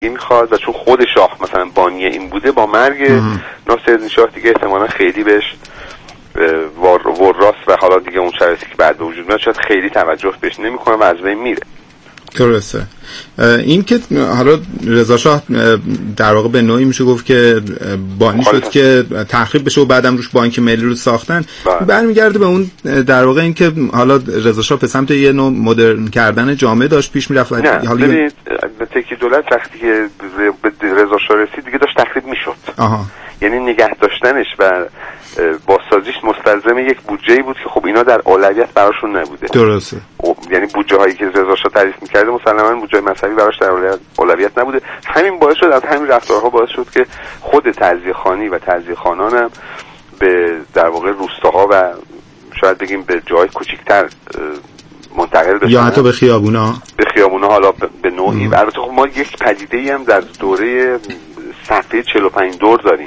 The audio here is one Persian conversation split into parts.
این میخواد و چون خود شاه مثلا بانی این بوده، با مرگ ناصرالدین شاه دیگه احتمالاً خیلی بهش وراست و حالا دیگه اون شرایطی که بعد به وجود میاد شاید خیلی توجه بهش نمیکنه و از بین میره. درسته. این که حالا رضا شاه در واقع به نوعی میشه گفت که بانی شد که تخریب بشه و بعدم روش بانک ملی رو ساختن، برمیگرده به اون در واقع این که حالا رضا شاه به سمت یه نوع مدرن کردن جامعه داشت پیش میرفت. حالا ببینید تکی دولت وقتی که به رضا شاه رسید دیگه داشت تخریب میشد. یعنی نگه داشتنش و بازسازیش مستلزم یک بودجه‌ای بود که خب اینا در اولویت براشون نبوده. درسته. یعنی بودجه هایی که رضا شاه تعریف می‌کرد مسلماً بودجه مذهبی براش در اولویت نبوده. همین باعث شد، از همین رفتارها باعث شد که خود تعزیه‌خوانی و تعزیه‌خوانان هم به در واقع روستاها و شاید بگیم به جای کوچیک‌تر منتقل بشن یا حتی به خیابونا حالا به نوعی. البته خب ما یک پدیده‌ای هم در دوره صفحه 45 دور داریم.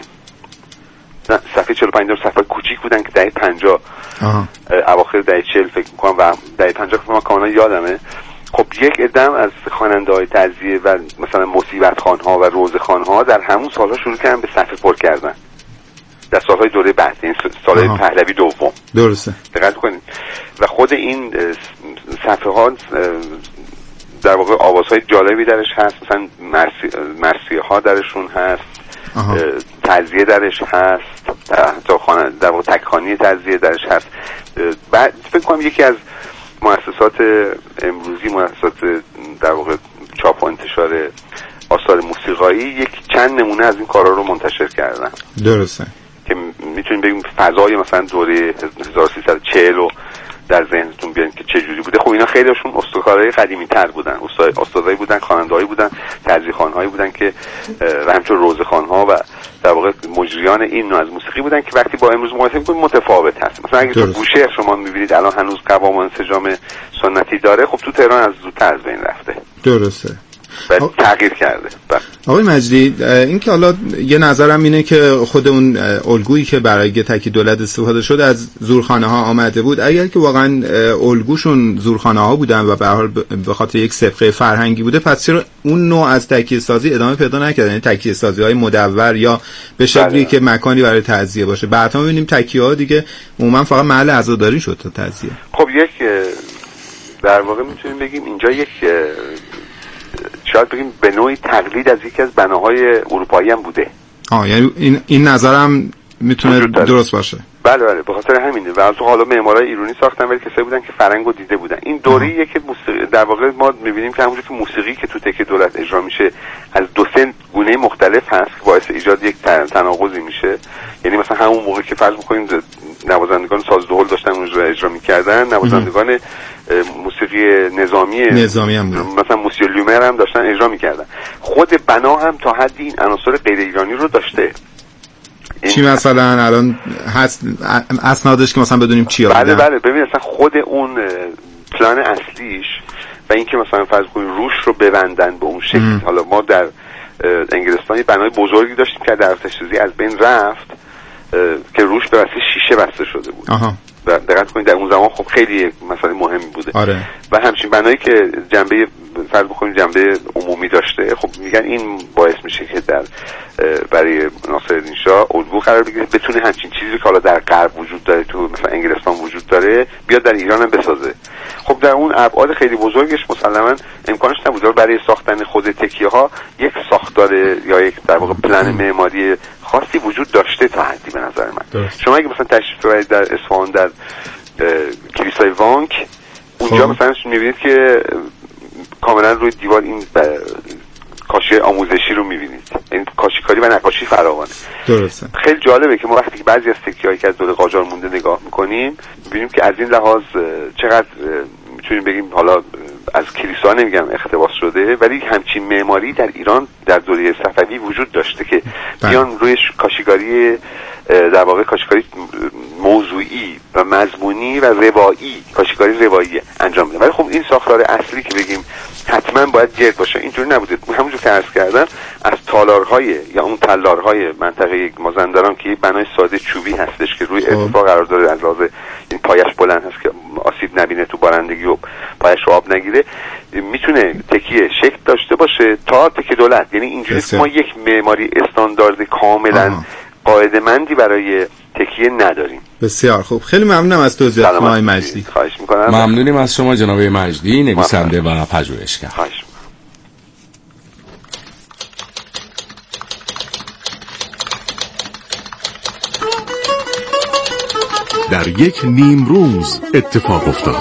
صفحه 45 دور صفحه کوچیک بودن که دهه 50 اواخر دهه 40 فکر می‌کنم و دهه 50 که من کاملا یادمه. خب یک عدم از خواننده‌های تعزیه و مثلا مصیبت خوان‌ها و روزه خوان‌ها در همون سال‌ها شروع کردن به صفحه پر کردن. در سال‌های دوره بعد، این سال‌های پهلوی دوم. درسته. دقت کنید. و خود این صفحه‌ها در واقع آوازهای جالبی درش هست، مثلا مرثیه‌ها درشون هست، تعزیه درش هست، در واقع تک‌خوانی تعزیه درش هست. بعد فکر کنم یکی از مؤسسات امروزی، مؤسسات در واقع چاپ و انتشار آثار موسیقایی، یک چند نمونه از این کارا رو منتشر کردن. درسته. که میتونیم بگیم فضای مثلا دوره 1340 رو در ذهنتون بیارین که چه جوری بوده. خب اینا خیلیشون استادای قدیمی تر بودن، استادایی بودن، خواننده‌ای بودن، تعزیه‌خوان‌هایی بودن که همچون روزخوان‌ها و در واقع مجریان این نوع از موسیقی بودن که وقتی با امروز مقایسه می‌کنیم متفاوت هست. مثلا اگه تو بوشهر شما می‌بینید الان هنوز قوام و انسجام سنتی داره، خب تو تهران از زودتر از بین رفته. درسته. تغییر کرده. آقای مجدی، این که حالا یه نظرم اینه که خود اون الگویی که برای تکی دولت استفاده شد از زورخانه ها آمده بود. اگر که واقعا الگوشون زورخانه ها بودن و به هر حال به خاطر یک سابقه فرهنگی بوده، پس چرا اون نوع از تکیه سازی ادامه پیدا نکرد؟ یعنی تکیه سازی های مدور یا به شکلی که مکانی برای تعزیه باشه. بعدا می‌بینیم تکیه ها دیگه عموما فقط محل عزاداری شد تا تعزیه. خب یک در واقع میتونیم بگیم اینجا یک شاید بگیم به نوعی تقلید از یکی از بناهای اروپایی هم بوده. یعنی این نظرم میتونه درست باشه. بله به خاطر همینه. و تو حالا معمارای ایرانی ساختن ولی کسایی بودن که فرهنگو دیده بودن. این دوره‌ایه که موسیقی در واقع ما می‌بینیم که همونجوری که موسیقی که تو تک دولت اجرا میشه از دو سه گونه مختلف هست که باعث ایجاد یک تناقضی میشه. یعنی مثلا همون موقع که فرض می‌کنیم نوازندگان سازدهل داشتن اونجا اجرا می‌کردن، نوازندگان موسیقی نظامی هم بود. مثلا موسیو لومر هم داشتن اجرا می‌کردن. خود بنا هم تا حدی این عناصر غیر ایرانی رو داشته. چی مثلا الان هست اسنادش که مثلا بدونیم چی بوده؟ بله ببین مثلا خود اون پلان اصلیش و اینکه مثلا فرض کنیم روش رو ببندن به اون شکل. حالا ما در انگلستان یه بنای بزرگی داشتیم که در آتش‌سوزی از بین رفت که روش به واسطه شیشه بسته شده بود. و دقت کنید در اون زمان خب خیلی مسئله مهمی بوده. و همچین بنایی که جنبه فرض بکنید جنبه عمومی داشته، خب میگن این باعث میشه که در برای ناصرالدین شاه الگو قرار بگیره، بتونه همچین چیزی که حالا در غرب وجود داره، تو مثلا انگلستان وجود داره، بیاد در ایران هم بسازه. خب در اون ابعاد خیلی بزرگش مسلماً امکانش نبود برای ساختن خود تکیه ها یک ساختار یا یک در واقع پلن معماری خاصی وجود داشته تا حدی به نظر من. شما اگه مثلا تشریف ببرید در اصفهان در کلیسای وانک، اونجا مثلا می‌بینید که کاملا روی دیوار این کاشی آموزشی رو می‌بینید. این کاشیکاری و نقاشی فراوانه. درسته. خیلی جالبه که ما وقتی که بعضی از تکیه‌هایی که از دوره قاجار مونده نگاه می‌کنیم، می‌بینیم که از این لحاظ چقدر می‌تونیم بگیم حالا از کلیسا نمیگم اقتباس شده، ولی همچین معماری در ایران در دوره صفوی وجود داشته که بیان روی کاشیکاری در واقع کاشیکاری موضوعی و مضمونی و روایی، کاشیکاری روایی انجام میدن. ولی خب این ساختار اصلی که بگیم حتما حتما باید گرد باشه. اینجوری نبوده. همونجور که عرض کردم از تالارهای یا اون تلارهای منطقه مازندران که بنای ساده چوبی هستش که روی ارتفاع قرار داره، از لحاظ این پایش بلند هست که آسیب نبینه تو بارندگی و پایش رو آب نگیره، میتونه تکیه شکل داشته باشه تا تکیه دولت. یعنی اینجوری ما یک معماری استاندارد کاملا قاعده‌مندی برای تکیه نداریم. بسیار خوب، خیلی ممنونم از توضیحات آقای مجدی. خواهش میکنم. ممنونیم از شما جناب مجدی، نویسنده و پژوهشگر. خواهش. در یک نیم روز اتفاق افتاد.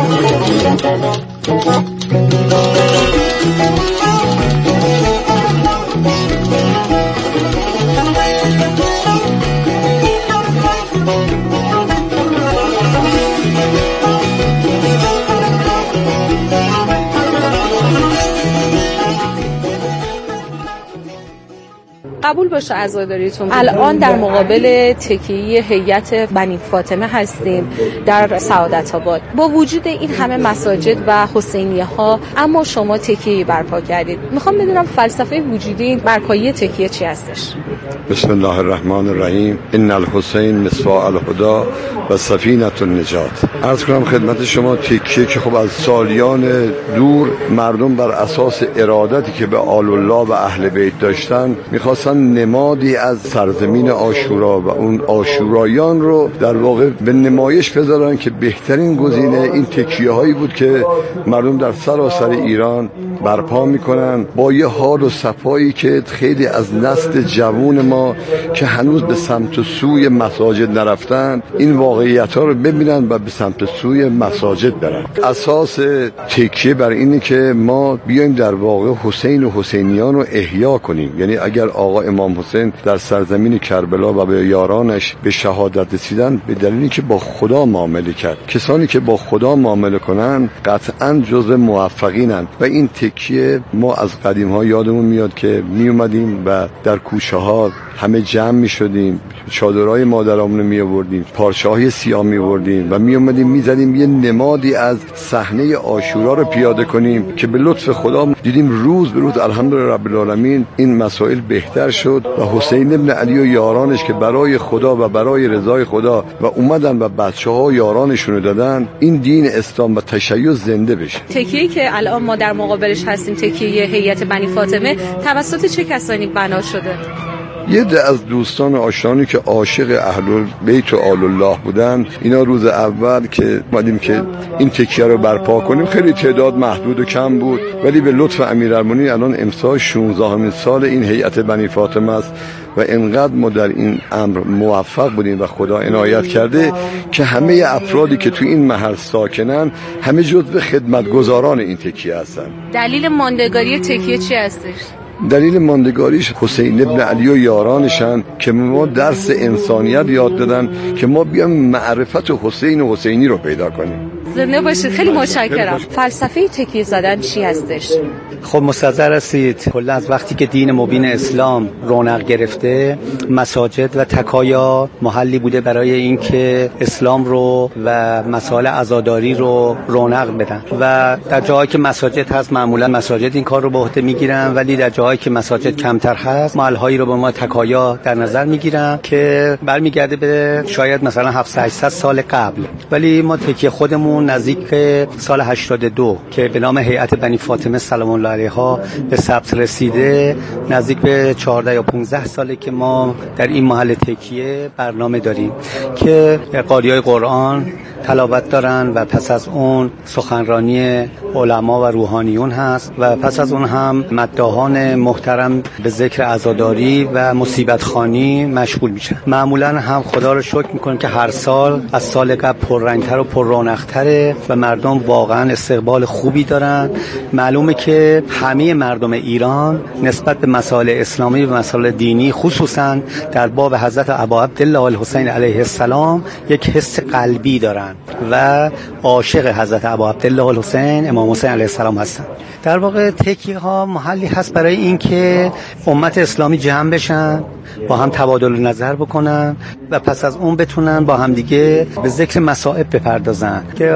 قبول باشه عزاداریتون، الان در مقابل تکیه هیئت بنی فاطمه هستیم در سعادت آباد. با وجود این همه مساجد و حسینیه ها، اما شما تکیه برپا کردید. میخوام بدونم فلسفه وجودی این برپایی تکیه چی هستش؟ بسم الله الرحمن الرحیم. ان الحسین مصباح الهدی و سفینه النجات. عرض کنم خدمت شما تکیه که خب از سالیان دور مردم بر اساس ارادتی که به آل الله و اهل بیت داشتن میخواستن نمادی از سرزمین عاشورا و اون عاشورایان رو در واقع به نمایش بذارن که بهترین گزینه این تکیه هایی بود که مردم در سراسر ایران برپا میکنن با یه حال و صفایی که خیلی از نسل جوان ما که هنوز به سمت سوی مساجد نرفتن این واقعیت ها رو ببینن و به سمت سوی مساجد برن. اساس تکیه بر اینه که ما بیایم در واقع حسین و حسینیان رو احیا کنیم. یعنی اگر آقا امام حسین در سرزمین کربلا و به یارانش به شهادت رسیدن به دلیلی که با خدا معامله کرد. کسانی که با خدا معامله کنن قطعاً جزو موفقینن و این تکیه ما از قدیم ها یادمون میاد که می اومدیم و در کوچه ها همه جمع می شدیم، چادرای مادرامون رو می آوردیم، پارچه‌های سیاه می آوردیم و می اومدیم می زدیم یه نمادی از صحنه عاشورا رو پیاده کنیم که به لطف خدا دیدیم روز به روز الحمدلله رب العالمین این مسائل بهتر شد و حسین ابن علی و یارانش که برای خدا و برای رضای خدا و اومدن و بچه‌ها و یارانشون رو دادن، این دین اسلام و تشیع زنده بشه. تکیه‌ای که الان ما در مقابلش هستیم، تکیه هیئت بنی فاطمه، توسط چه کسانی بنا شده؟ یه عده از دوستان آشنایی که عاشق اهل بیت و آل الله بودن، اینا روز اول که اومدیم که این تکیه رو برپا کنیم خیلی تعداد محدود و کم بود، ولی به لطف امیرالمومنین الان امسال 16مین سال این هیئت بنی فاطمه است و انقدر ما در این امر موفق بودیم و خدا عنایت کرده که همه افرادی که تو این محل ساکنن همه جزو خدمتگزاران این تکیه هستن. دلیل ماندگاری تکیه چی هستش؟ دلیل ماندگاریش حسین ابن علی و یارانشن که ما درس انسانیت یاد دادن که ما بیام معرفت حسین و حسینی رو پیدا کنیم. زنده باشید. خیلی متشکرم. فلسفه تکیه زدن چی هستش؟ خب مستحضر هستید کلا از وقتی که دین مبین اسلام رونق گرفته، مساجد و تکایا محلی بوده برای اینکه اسلام رو و مسائل عزاداری رو رونق بدن و در جاهایی که مساجد هست معمولا مساجد این کار رو به عهده میگیرن، ولی در جاهایی که مساجد کمتر هست محلهایی رو به ما تکایا در نظر میگیرن که برمیگرده به شاید مثلا 700-800 سال قبل. ولی ما تکیه خودمون نزدیک سال 82 که به نام هیئت بنی فاطمه سلام الله علیها به ثبت رسیده، نزدیک به 14 یا 15 ساله که ما در این محل تکیه برنامه داریم که قاریای قرآن تلاوت دارن و پس از اون سخنرانی علما و روحانیون هست و پس از اون هم مداحان محترم به ذکر عزاداری و مصیبت خوانی مشغول میشن. معمولا هم خدا رو شکر میکنیم که هر سال از سال قبل پررنگتر و پررونق‌تره و مردم واقعا استقبال خوبی دارن. معلومه که همه مردم ایران نسبت به مسائل اسلامی و مسائل دینی خصوصا در باب حضرت ابا عبدالله الحسین علیه السلام یک حس قلبی دارن و عاشق حضرت ابا عبدالله الحسین امام حسین علیه السلام هستن. در واقع تکیه ها محلی هست برای اینکه امت اسلامی جمع بشن، با هم تبادل نظر بکنن و پس از اون بتونن با هم دیگه به ذکر مصائب بپردازن که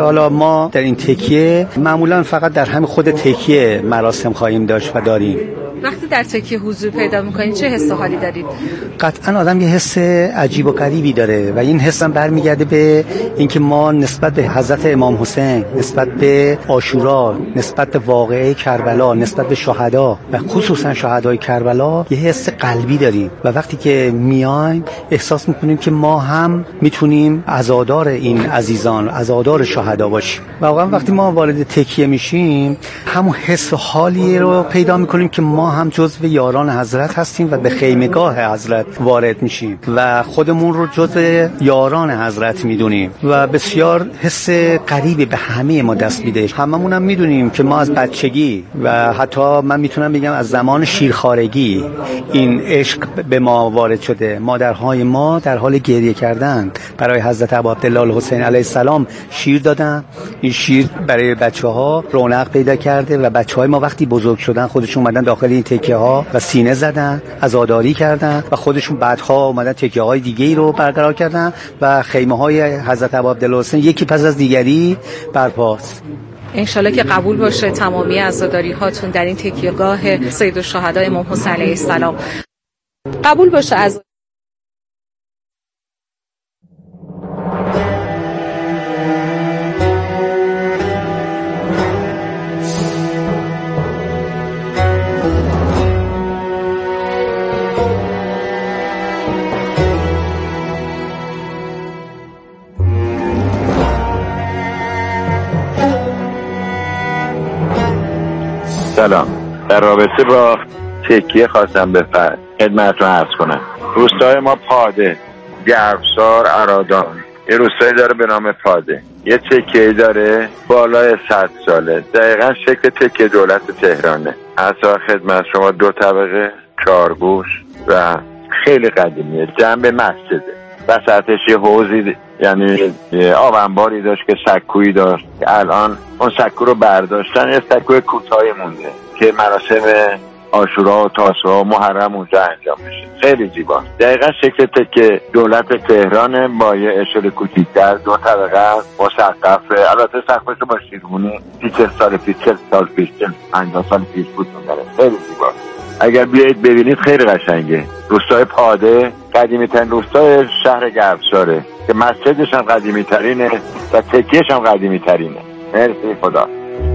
حالا ما در این تکیه معمولا فقط در همین خود تکیه مراسم خواهیم داشت و داریم. وقتی در تکیه حضور پیدا میکنید چه حس و حالی دارید؟ قطعا آدم یه حس عجیب و غریبی داره و این حس هم برمیگرده به اینکه ما نسبت به حضرت امام حسین، نسبت به عاشورا، نسبت به واقعه کربلا، نسبت به شهدا و خصوصا شهدای کربلا یه حس قلبی داریم و وقتی که میایم احساس میکنیم که ما هم میتونیم عزادار این عزیزان، عزادار شهدا باشیم. واقعا وقتی ما وارد تکیه میشیم همون حس و حالی رو پیدا میکنیم که ما هم جزو یاران حضرت هستیم و به خیمگاه حضرت وارد میشیم و خودمون رو جزو یاران حضرت میدونیم و بسیار حس قریبی به همه ما دست میده. هممون هم میدونیم که ما از بچگی و حتی من میتونم بگم از زمان شیرخوارگی این عشق به ما وارد شده. مادرهای ما در حال گریه کردن برای حضرت ابوعبدالله الحسین علیه السلام شیر دادن. این شیر برای بچه‌ها رونق پیدا کرده و بچه‌های ما وقتی بزرگ شدن خودشون اومدن داخل این تکیه ها و سینه زدن، عزاداری کردن و خودشون بعدها اومدن تکیه های دیگه‌ای رو برقرار کردن و خیمه های حضرت ابوعبدالله الحسین یکی پس از دیگری برپاست. انشالله که قبول باشه تمامی عزاداری هاتون در این تکیهگاه سید الشهدا امام حسین علیه السلام. قبول باشه از سلام. در رابطه با تکیه خواستم به خدمتتون عرض کنم. روستای ما پاده، گربسار، ارادان، یه روستایی داره به نام پاده، یه تکیه داره بالای 100 ساله، دقیقا شکل تکیه دولت تهرانه. اصلا خدمت شما 2 طبقه، 4 گوش و خیلی قدیمیه. جنب مسجده، وسطش یه حوضی یعنی آب انباری داشت که سکویی داشت. الان اون سکو رو برداشتن، یه سکوی کوتاهی مونده که مراسم عاشورا و تاسوعا و محرم اونجا انجام میشه. خیلی زیباست. دقیقا شکل تکه دولت تهران با یه اشل کوچیک‌تر، 2 طبقه است، با سقف. البته سقفش با شیرمونی 40 سال پیش 50 سال پیش بود. خیلی زیباست. اگر بیایید ببینید خیلی قشنگه. روستای پاده قدیمی ترین روستای شهر گربساره که مسجدش هم قدیمی ترینه و تکیهش هم قدیمی ترینه. مرسی. خدا.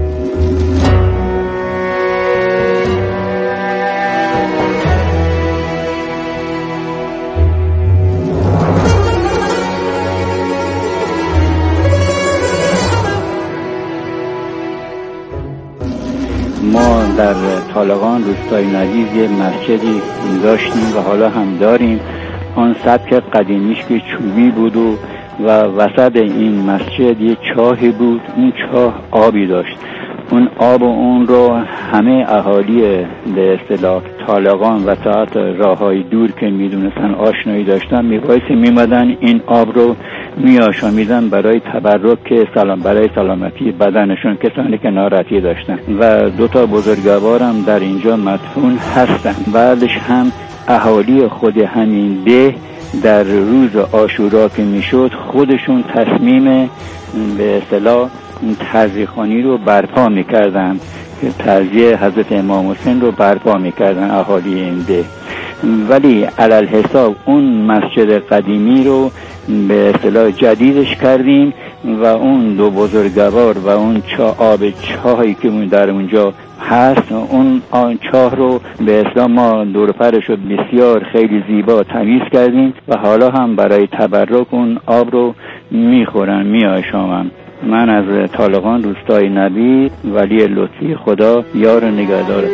ما در طالقان روستای نوید یه مسجدی داشتیم و حالا هم داریم. آن سبک قدیمیش که چوبی بود و وسط این مسجد یه چاهی بود. اون چاه آبی داشت. اون آب اون رو همه اهالی به اصطلاح طالقان و ساعت راههای دور که میدونستن آشنایی داشتن میمدن این آب رو میآشامیدن برای تبرک برای سلامتی بدنشون، کسانی که ناراحتی داشتن. و 2 بزرگوارم در اینجا مدفون هستن. بعدش هم اهالی خود همین ده در روز عاشورا که میشد خودشون تصمیم به اصطلاح تعزیه‌خوانی رو برپا میکردن که تعزیه حضرت امام حسین رو برپا میکردن اهالی این ده. ولی علل حساب اون مسجد قدیمی رو به اصطلاح جدیدش کردیم و اون 2 بزرگوار و اون آب چاهی که در اونجا هست، اون چاه رو به اصطلاح ما دور پرش رو بسیار خیلی زیبا تمیز کردیم و حالا هم برای تبرک اون آب رو میخورن، میآشامن. من از طالقان روستای نوید، ولی لطفی خدا یار نگهدار.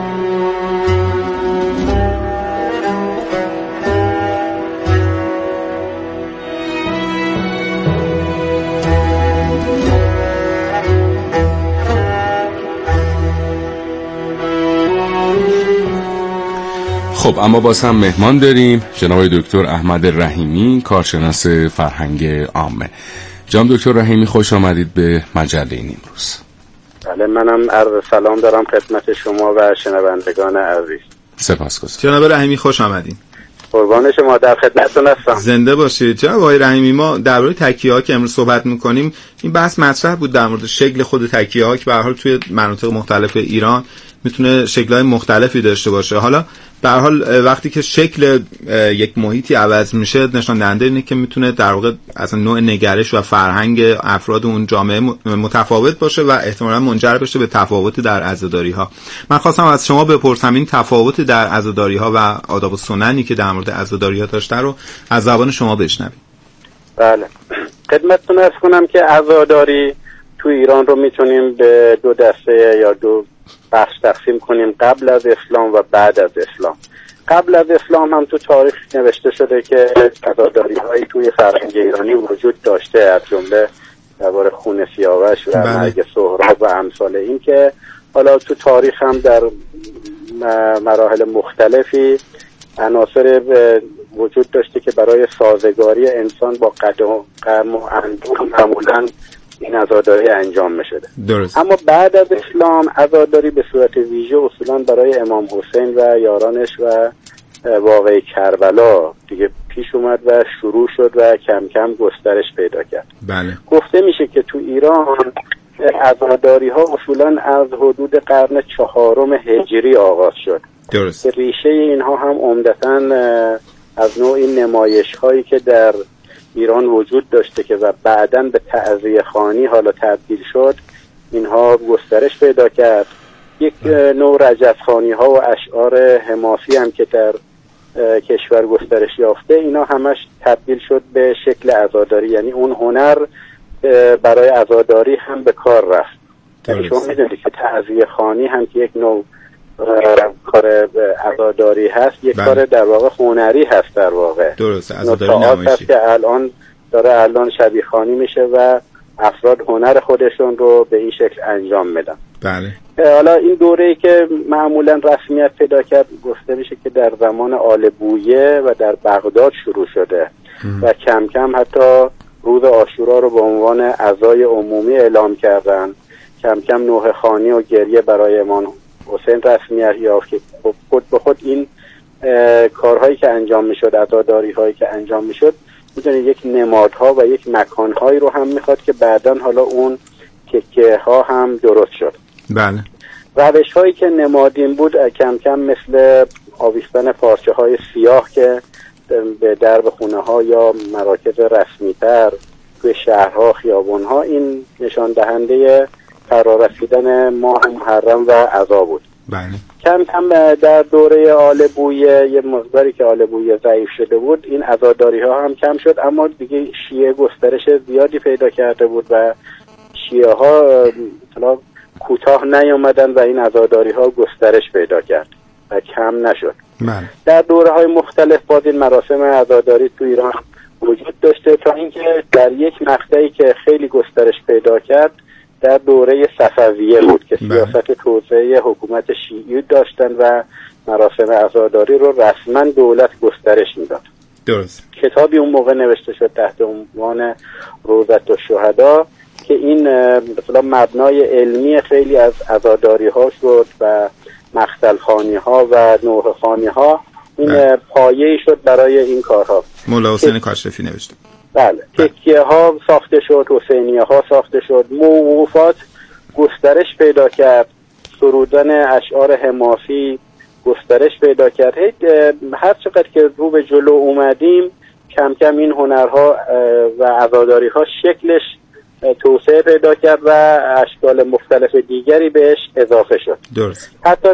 خب اما باز هم مهمان داریم، جناب دکتر احمد رحیمی، کارشناس فرهنگ عامه. جناب دکتر رحیمی خوش آمدید به مجله این امروز. بله، منم عرض سلام دارم خدمت شما و شنوندگان عزیز. سپاسگزارم. جناب رحیمی خوش آمدید. قربان شما، در خدمتتون هستم. زنده باشید. جناب آقای رحیمی، ما درباره تکیه‌ها که امروز صحبت می‌کنیم این بحث مطرح بود در مورد شکل خود تکیه‌ها که به هر حال توی مناطق مختلف ایران میتونه شکل‌های مختلفی داشته باشه. حالا به هر حال وقتی که شکل یک محیطی عوض میشه نشان دهنده اینه که میتونه در واقع اصلا نوع نگرش و فرهنگ افراد اون جامعه متفاوت باشه و احتمالاً منجر بشه به تفاوت در عزاداری‌ها. من خواستم از شما بپرسم این تفاوت در عزاداری‌ها و آداب و سننی که در مورد عزاداری‌ها داشته رو از زبان شما بشنویم. بله، خدمتتون عرض کنم که عزاداری تو ایران رو میتونیم به دو دسته یا دو بخش تقسیم کنیم، قبل از اسلام و بعد از اسلام. قبل از اسلام هم تو تاریخ نوشته شده که عزاداری هایی توی فرهنگ ایرانی وجود داشته، از جمله درباره خون سیاوش و مرگ سهراب و امثال این، که حالا تو تاریخ هم در مراحل مختلفی عناصر وجود داشته که برای سازگاری انسان با قدم و اندوه معمولاً این عزاداری انجام می‌شده. اما بعد از اسلام عزاداری به صورت ویژه اصولاً برای امام حسین و یارانش و واقعه کربلا دیگه پیش اومد و شروع شد و کم کم گسترش پیدا کرد. بله. گفته میشه که تو ایران عزاداری ها اصولاً از حدود قرن 4 هجری آغاز شد. درست. ریشه اینها هم عمدتاً از نوع این نمایش هایی که در ایران وجود داشته که و بعداً به تعزیه خوانی حالا تبدیل شد، اینها گسترش پیدا کرد. یک نوع رجزخوانی ها و اشعار حماسی هم که در کشور گسترش یافته، اینا همش تبدیل شد به شکل عزاداری، یعنی اون هنر برای عزاداری هم به کار رفت. یعنی شما میدونید که تعزیه خوانی هم که یک نوع کار عزاداری هست، یک کار در واقع هنری هست در واقع. درست، عزاداری نمایشی هست که الان شبیه خوانی میشه و افراد هنر خودشون رو به این شکل انجام میدن. بله. حالا این دوره‌ای که معمولا رسمیت پیدا کرد گفته میشه که در زمان آل بویه و در بغداد شروع شده و کم کم حتی روز عاشورا رو به عنوان عزای عمومی اعلام کردن. کم کم نوحه خوانی و گریه برای امام حسین رسمیت یافت که خود به خود این کارهایی که انجام میشد، عزاداری هایی که انجام میشد، میدونید یک نمادها و یک مکانهایی رو هم میخواد که بعداً حالا اون تکیه ها هم درست شد. بله. روش هایی که نمادین بود کم کم مثل آویختن پارچه های سیاه که به درب خونه ها یا مراکز رسمی تر توی شهرها، خیابون ها، این نشان دهنده فرارسیدن ماه محرم و عزا بود. بله. کم کم در دوره آل بویه یه مقداری که آل بویه ضعیف شده بود، این عزاداری ها هم کم شد، اما دیگه شیعه گسترش زیادی پیدا کرده بود و شیعه ها کوتاه نیامدن و این عزاداری ها گسترش پیدا کرد و کم نشد. بله. در دوره های مختلف باز این مراسم عزاداری تو ایران وجود داشته تا اینکه در یک مقطعی که خیلی گسترش پیدا کرد در دوره صفویه بود که سیاست توسعه حکومت شیعی داشتن و مراسم عزاداری رو رسما دولت گسترش میداد. درست. کتابی اون موقع نوشته شد تحت عنوان روضة الشهدا که این مثلا مبنای علمی خیلی از عزاداری ها شد و مختل خوانی ها و نوحه خوانی ها، این پایه‌ای شد برای این کارها. مولا حسین کاشفی نوشته. بله. تکیه ها ساخته شد، حسینیه ها ساخته شد، موقوفات گسترش پیدا کرد، سرودن اشعار حماسی گسترش پیدا کرد. هر چقدر که رو به جلو اومدیم کم کم این هنرها و عزاداری ها شکلش توسعه پیدا کرد و اشکال مختلف دیگری بهش اضافه شد. درست. حتی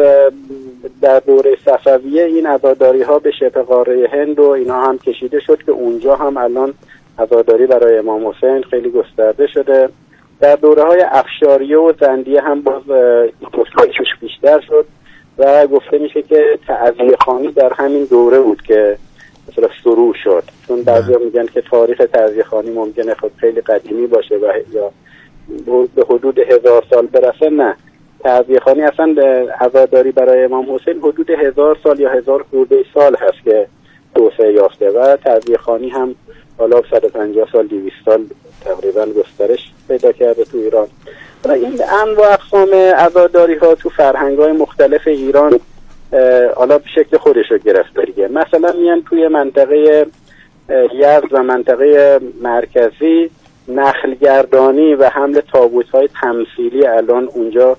در دوره صفویه این عزاداری ها به شبه قاره هند و اینا هم کشیده شد که اونجا هم الان عزاداری برای امام حسین خیلی گسترده شده. در دوره های افشاریه و زندیه هم باز گسترشش بیشتر شد و گفته میشه که تعزیه خوانی در همین دوره بود که مثلا شروع شد، چون بعضیا میگن که تاریخ تعزیه خوانی ممکنه خود خیلی قدیمی باشه و یا به حدود 1000 سال برسه. نه، تعزیه خوانی اصلا عزاداری برای امام حسین حدود 1000 سال یا 1000 خورده سال هست که توسعه یافته و تعزیه خوانی هم حالا 150 سال 200 سال تقریبا گسترش پیدا کرده تو ایران. و این انواع اقسام عزاداری ها تو فرهنگ های مختلف ایران حالا به شکل خودش رو گرفته دیگه. مثلا میان توی منطقه یزد و منطقه مرکزی نخلگردانی و حمل تابوت‌های تمثیلی الان اونجا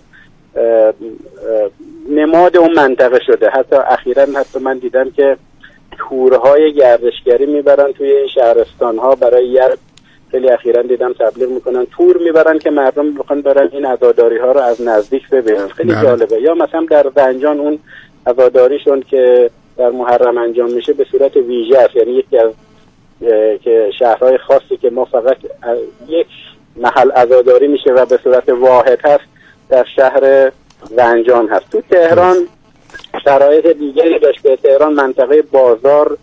نماد اون منطقه شده. حتی اخیراً من دیدم که تورهای گردشگری میبرن توی این شهرستان‌ها برای یرد. خیلی اخیراً دیدم تبلیغ میکنن تور میبرن که مردم بخوان برن این عزاداری‌ها رو از نزدیک ببینن. خیلی جالبه. یا مثلا در زنجان اون عزاداریشون که در محرم انجام میشه به صورت ویژه است، یعنی یکی از که شهرهای خاصی که ما فقط یک محل عزاداری میشه و به صورت واحد هست در شهر زنجان هست. تو تهران شرایط دیگری داشته. تهران منطقه بازار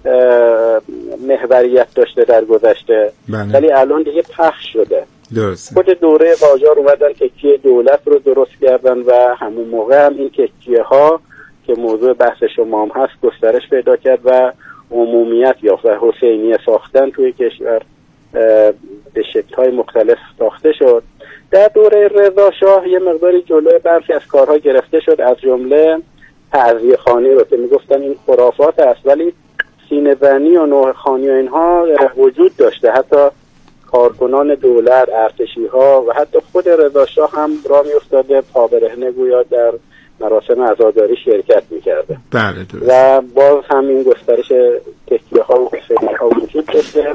محوریت داشته در گذشته، ولی الان دیگه پخش شده. درسته. خود دوره قاجار اومدن تکیه دولت رو درست کردن و همون موقع هم این تکیه ها که موضوع بحث شما هم هست گسترش پیدا کرد و عمومیت یافت و حسینیه ساختن توی کشور به شکل‌های مختلف ساخته شد. در دوره رضا شاه یه مقداری جلوی برخی از کارها گرفته شد، از جمله تعزیه خانی رو که میگفتن این خرافات است، ولی سینه زنی و نوح خانی و اینها وجود داشته. حتی کارکنان دولت، ارتشی ها و حتی خود رضا شاه هم راه میافتاده پا برهنه گویا در مراسم عزاداری شرکت میکرده. بله درست. و باز همین گسترش تکیه ها و حسینی ها وجود داشته.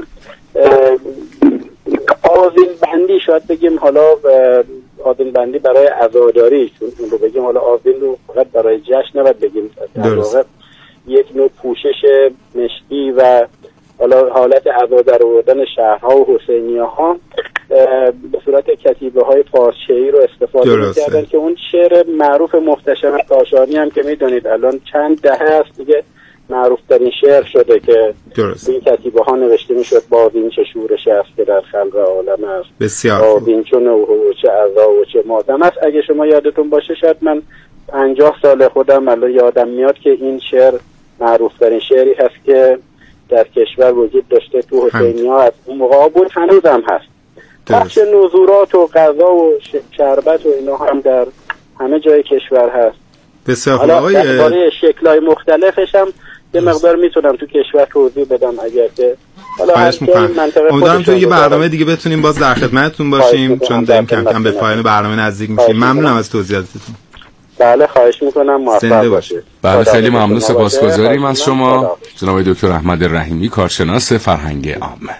آذین بندی شاید بگیم حالا آذین بندی برای عزاداری، چون اون رو بگیم حالا آذین رو فقط برای جشن نباید بگیم، در واقع یک نوع پوشش مشکی و حالا حالت عزادار آوردن شهرها و حسینیه ها به صورت کتیبه های پارچه‌ای رو استفاده می‌کردن که اون شعر معروف محتشم کاشانی هم که میدونید الان چند دهه است دیگه معروف ترین شعر شده که این کتیبه ها نوشته میشد باز چه شورش است که در خلق عالم است، بسیار باز این چه نوح و چه عزا و چه ماتم است. اگه شما یادتون باشه شاید من 50 سال خودم الان یادم میاد که این شعر معروف ترین شعری هست که در کشور وجود داشته تو حسینیه ها، از اون موقع بود هنوز هم هست. بخش نزورات و غذا و شربت و اینا هم در همه جای کشور هست. بسیار خوب. آقای درباره شکل‌های مختلفش هم یه مقدار میتونم تو کشور توضیح بدم اگر که حالا امیدوارم تو یه برنامه دیگه بتونیم باز در خدمتتون باشیم چون داریم کم کم به پایان برنامه نزدیک میشیم. ممنونم از توضیحاتتون. بله خواهش میکنم، موفق باشید. بله خیلی ممنون، سپاسگزاریم از شما جناب دکتر احمد رحیمی، کارشناس فرهنگ عامه.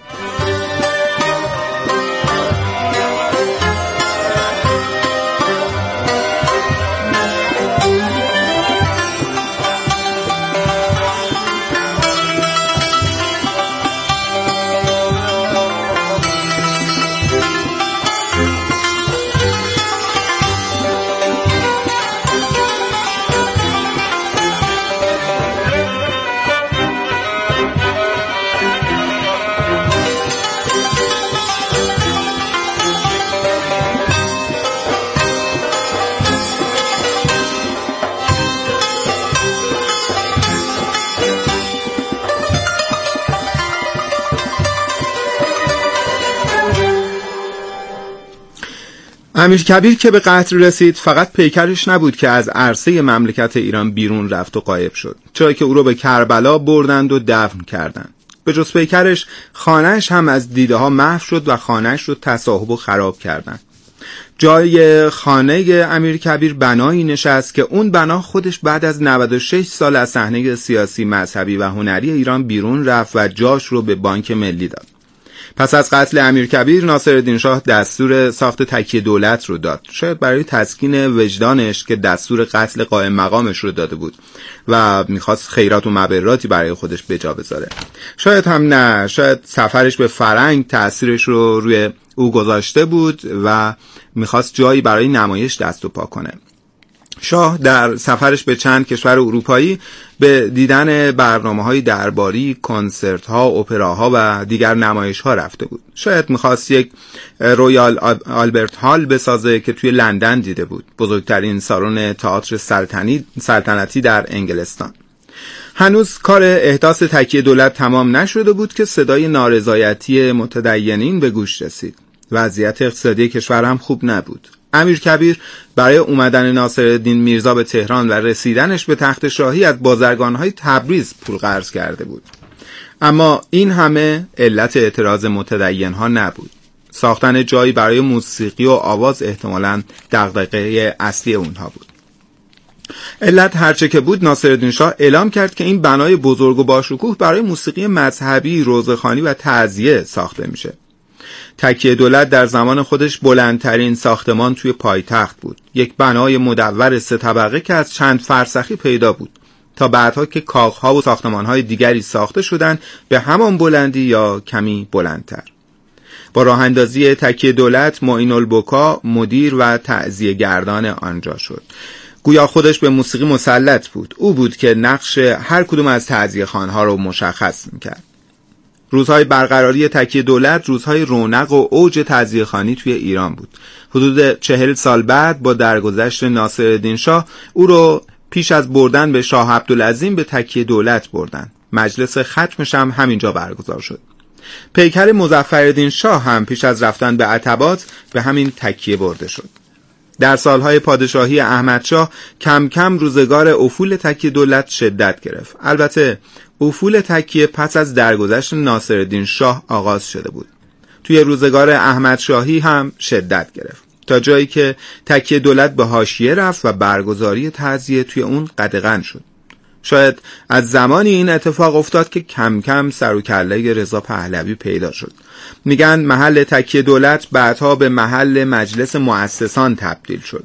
امیرکبیر که به قتل رسید فقط پیکرش نبود که از عرصه مملکت ایران بیرون رفت و غایب شد، چرا که او رو به کربلا بردند و دفن کردند. به جز پیکرش خانه‌اش هم از دیده ها محو شد و خانه‌اش رو تصاحب و خراب کردند. جای خانه امیرکبیر بنایی نشست که اون بنا خودش بعد از 96 سال از صحنه سیاسی، مذهبی و هنری ایران بیرون رفت و جاش رو به بانک ملی داد. پس از قتل امیرکبیر ناصرالدین شاه دستور ساخت تکیه دولت رو داد، شاید برای تسکین وجدانش که دستور قتل قائم مقامش رو داده بود و میخواست خیرات و مبراتی برای خودش به جا بذاره. شاید هم نه، شاید سفرش به فرنگ تأثیرش رو روی او گذاشته بود و میخواست جایی برای نمایش دست و پا کنه. شاه در سفرش به چند کشور اروپایی به دیدن برنامه‌های درباری، کنسرت‌ها، اپراها و دیگر نمایش‌ها رفته بود. شاید می‌خواست یک رویال آلبرت هال بسازه که توی لندن دیده بود، بزرگترین سالن تئاتر سلطنتی در انگلستان. هنوز کار احداث تکیه دولت تمام نشده بود که صدای نارضایتی متدینین به گوش رسید. وضعیت اقتصادی کشور هم خوب نبود. امیرکبیر برای اومدن ناصرالدین میرزا به تهران و رسیدنش به تخت شاهی از بازرگان‌های تبریز پول قرض کرده بود. اما این همه علت اعتراض متدین ها نبود. ساختن جایی برای موسیقی و آواز احتمالاً دغدغه اصلی اونها بود. علت هرچه که بود، ناصرالدین شاه اعلام کرد که این بنای بزرگ و باشکوه برای موسیقی مذهبی، روضه‌خوانی و تعزیه ساخته میشه. تکیه دولت در زمان خودش بلندترین ساختمان توی پایتخت بود. یک بنای مدور 3 طبقه که از چند فرسخی پیدا بود تا بعدها که کاخها و ساختمانهای دیگری ساخته شدند به همان بلندی یا کمی بلندتر. با راه اندازی تکیه دولت، معین البکا مدیر و تعزیه گردان آنجا شد. گویا خودش به موسیقی مسلط بود. او بود که نقش هر کدوم از تعزیه خانها رو مشخص میکرد. روزهای برقراری تکیه دولت روزهای رونق و اوج تعزیه خانی توی ایران بود. حدود 40 سال بعد با درگذشت ناصرالدین شاه او رو پیش از بردن به شاه عبدالعظیم به تکیه دولت بردن. مجلس ختمش هم همینجا برگزار شد. پیکر مظفرالدین شاه هم پیش از رفتن به عتبات به همین تکیه برده شد. در سالهای پادشاهی احمدشاه کم کم روزگار افول تکیه دولت شدت گرفت. البته افول تکیه پس از درگذشت ناصرالدین شاه آغاز شده بود. توی روزگار احمدشاهی هم شدت گرفت تا جایی که تکیه دولت به حاشیه رفت و برگزاری تعزیه توی اون قدغن شد. شاید از زمانی این اتفاق افتاد که کم کم سر و کله رضا پهلوی پیدا شد. میگن محل تکیه دولت بعدها به محل مجلس مؤسسان تبدیل شد.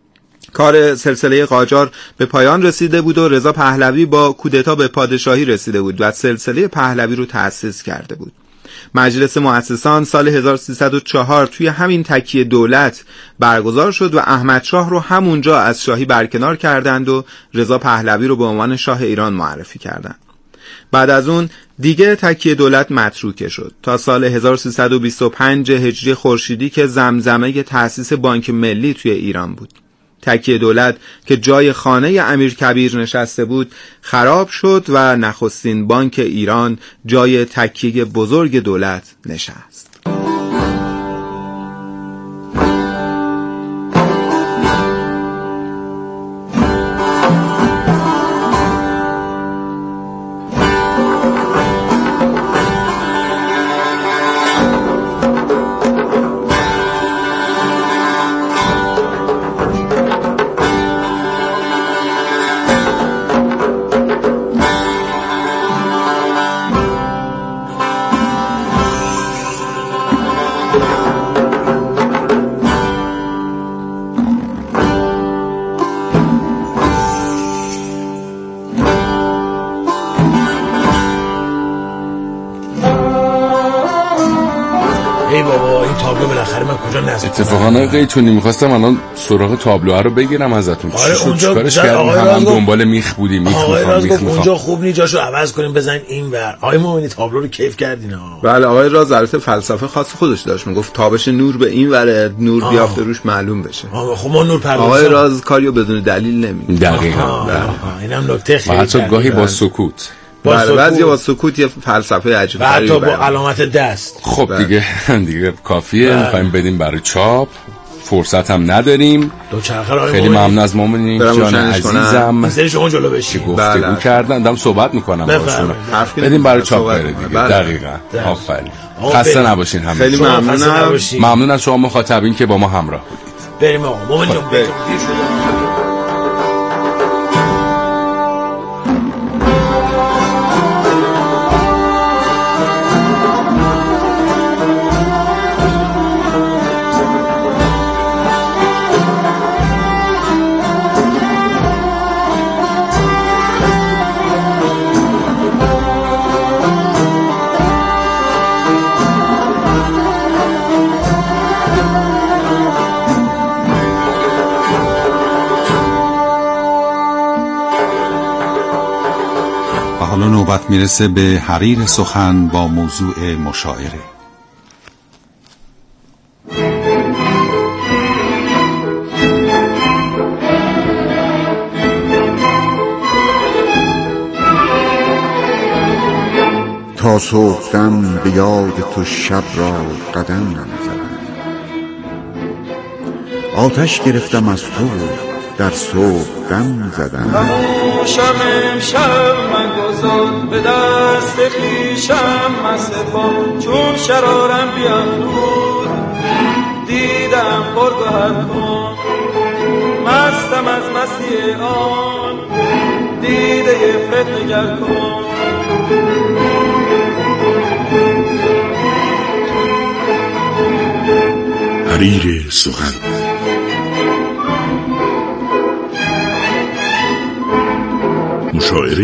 کار سلسله قاجار به پایان رسیده بود و رضا پهلوی با کودتا به پادشاهی رسیده بود و سلسله پهلوی رو تأسیس کرده بود. مجلس مؤسسان سال 1304 توی همین تکیه دولت برگزار شد و احمدشاه رو همونجا از شاهی برکنار کردند و رضا پهلوی رو به عنوان شاه ایران معرفی کردند. بعد از اون دیگه تکیه دولت متروکه شد تا سال 1325 هجری خورشیدی که زمزمه تأسیس بانک ملی توی ایران بود. تکیه دولت که جای خانه امیرکبیر نشسته بود خراب شد و نخستین بانک ایران جای تکیه بزرگ دولت نشست. اتفاقا قیتونی میخواستم الان سراغ تابلوها رو بگیرم ازتون. آره چی شد؟ اونجا چیکارش کردیم؟ هم دنبال میخ بودیم. میخ اونجا خوب نی، جاشو عوض کنیم بزنین اینور. آقای مومنی تابلو رو کیف کردین ها؟ بله آقای راز البته فلسفه خاص خودش داشت، میگفت تابش نور به این وره، نور بیافته روش معلوم بشه. خب ما نور پردازیم. آقای راز کاریو بدون دلیل نمیگه. دقیقاً. اینم نکته خیلی. حتی گاهی با سکوت. بعضی با سکوت یه فلسفه عجیبی حتی با علامت دست. خب دیگه کافیه. میخوایم بدیم برای چاپ، فرصت هم نداریم. خیلی ممنون از مومنی جان عزیزم شما جلو بشید گفتگو کردن. دارم صحبت میکنم باشون. بدیم برای چاپ بره دیگه. دقیقاً. آفرین. خسته نباشین همه. خیلی ممنون از شما مخاطبین که با ما همراه بودید. بریم آقا مومن جان بریم. حالا نوبت میرسه به حریر سخن با موضوع مشاعره. تا صبحدم به یاد تو شب را قدم نمی‌زنم. آتش گرفتم از تو در صبح دم زدم. خموشم امشب مگذار به دست خویشم مسپا، چون شرارم بیافروز دیدم خورد و حرکان، مستم از مستی آن دیده فتنگر کن. حریر سخن مشاعره